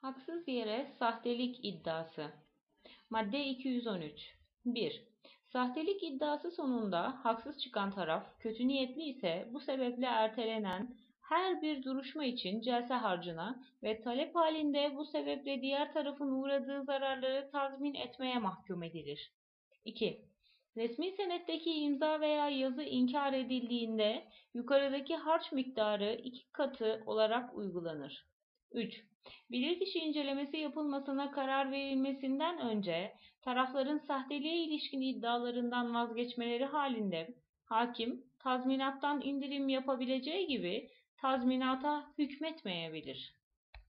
Haksız yere sahtelik iddiası. Madde 213. 1. Sahtelik iddiası sonunda haksız çıkan taraf kötü niyetli ise bu sebeple ertelenen her bir duruşma için celse harcına ve talep halinde bu sebeple diğer tarafın uğradığı zararları tazmin etmeye mahkum edilir. 2. Resmi senetteki imza veya yazı inkar edildiğinde yukarıdaki harç miktarı 2 katı olarak uygulanır. 3. Bilirkişi incelemesi yapılmasına karar verilmesinden önce tarafların sahteliğe ilişkin iddialarından vazgeçmeleri halinde hakim tazminattan indirim yapabileceği gibi tazminata hükmetmeyebilir.